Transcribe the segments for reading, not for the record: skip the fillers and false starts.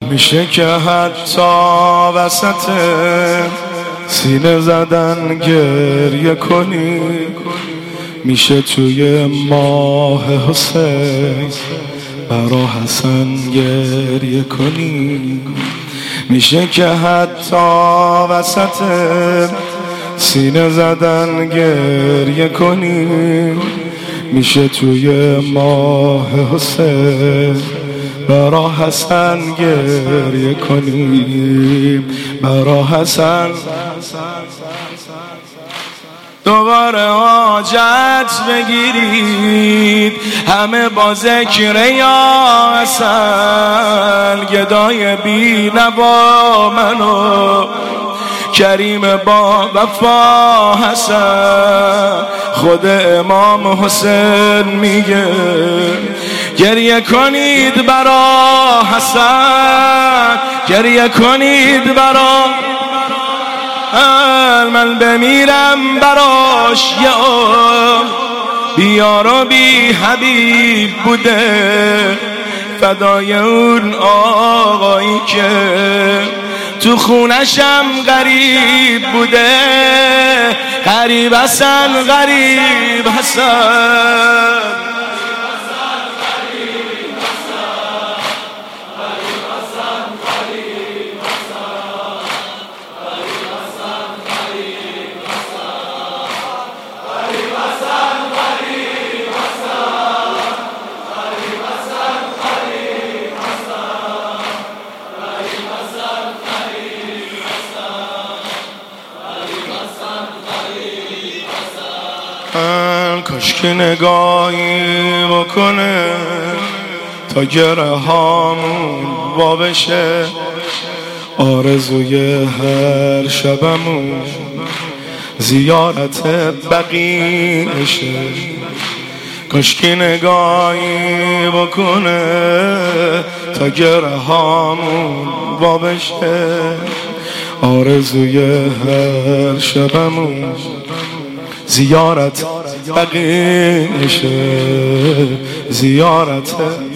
میشه که حتی وسط سینه زدن گریه کنی، میشه توی ماه حسین برا حسن گریه کنی، میشه که حتی وسط سینه زدن گریه کنی، میشه توی ماه حسین برا حسن گریه کنی، برا حسن. دوباره حاجت بگیرید همه با ذکر یا حسن، گدای بی نوا منو کریم با وفا حسن. خود امام حسین میگه گریه کنید برا حسن، گریه کنید برا من بمیرم براش یه بیار و بی حبیب بوده، فدای اون آقایی که تو خونشم غریب بوده. غریب حسن، غریب حسن، کاش که نگاهی بکنه تا گره هامون وا بشه، آرزوی هر شبمون زیارت بقیشه. کاش که نگاهی بکنه تا گره هامون وا بشه، آرزوی هر شبمون زیارت بقیشه، زیارت.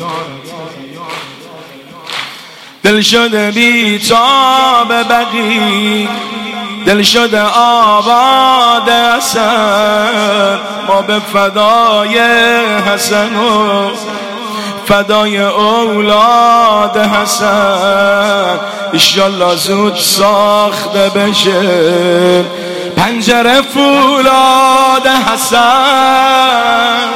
دل شده بیتاب بقی، دل شده آباد حسن، ما به فدای حسن و فدای اولاد حسن انشالله زود ساخته بشه پنجره فولاد حسن.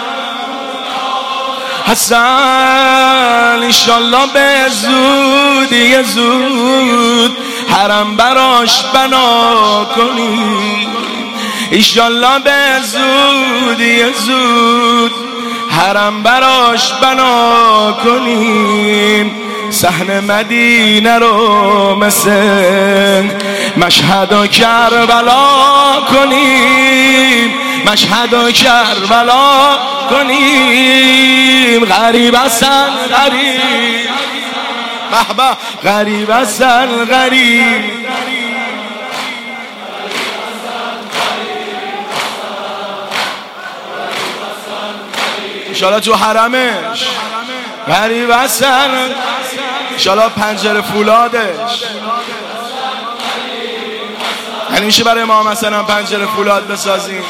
حسن انشالله به زودی زود حرم براش بنا کنی، انشالله به زودی زود حرم براش بنا کنیم، صحن مدینه رو مثل مشهد و کربلا کنیم، مشهد و کربلا کنیم. غریب حسن غریب، محبا غریب حسن غریب، انشالله تو حرمش غریب حسن، انشالله پنجره فولادش، یعنی میشه برای امام حسن هم پنجره فولاد بسازیم.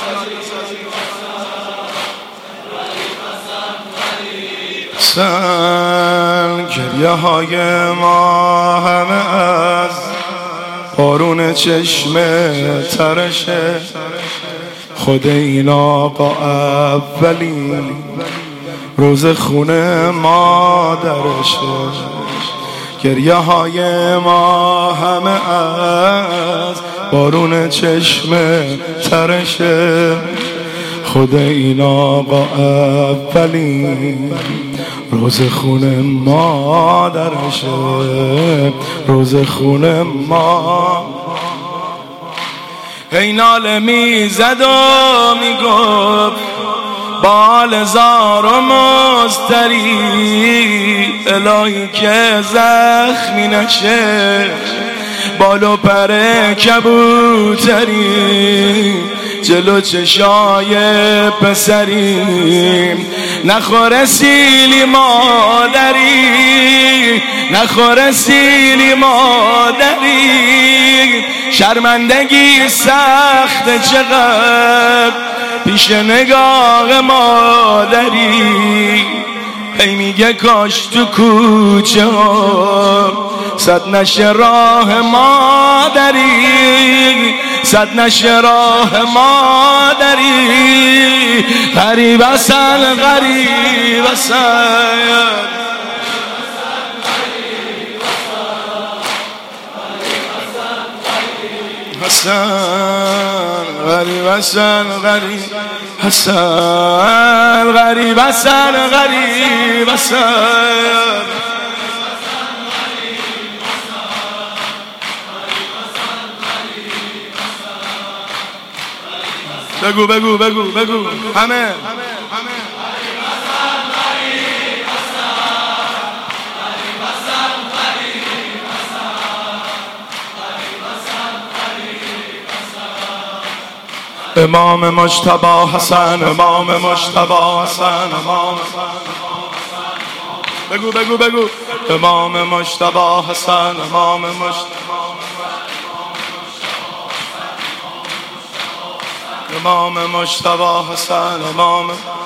حسن گریه های ما همه از بارون چشم ترشه، خود این آقا اولین روز خونه مادرشه. گریه های ما همه از بارون چشم ترشه، خود این آقا اولین روز خونه مادرشه، روز خونه ما. هی ناله میزد و میگفت بال زار و مستری، الهی که زخمی نشه بال و پر کبوتری، جلو چشای پسریم. نخوره سیلی مادری، نخوره سیلی مادری. شرمندگی سخت چقدر پیش نگاه مادری. هی میگه کاش تو کوچه ها صد نشه راه مادری، صد نشه راه مادری. غریب اصل غریب اصل حسن غریب حسن غریب حسن غریب حسن غریب حسن. بگو بگو بگو بگو همه امام مجتبی حسن، امام مجتبی حسن، امام بگو بگو بگو امام مجتبی حسن، امام مجتبی امام مجتبی حسن، امام